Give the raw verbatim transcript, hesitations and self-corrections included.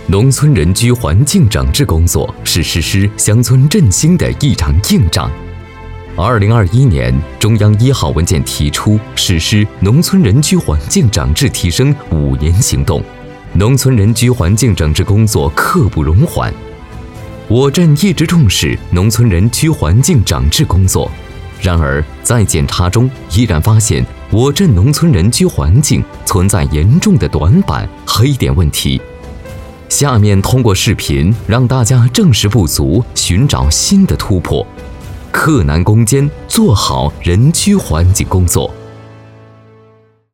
农村人居环境整治工作是实施乡村振兴的一场硬仗。二零二一年，中央一号文件提出实施农村人居环境整治提升五年行动，农村人居环境整治工作刻不容缓。我镇一直重视农村人居环境整治工作，然而在检查中依然发现我镇农村人居环境存在严重的短板、黑点问题。下面通过视频让大家正视不足，寻找新的突破，克难攻坚，做好人居环境工作。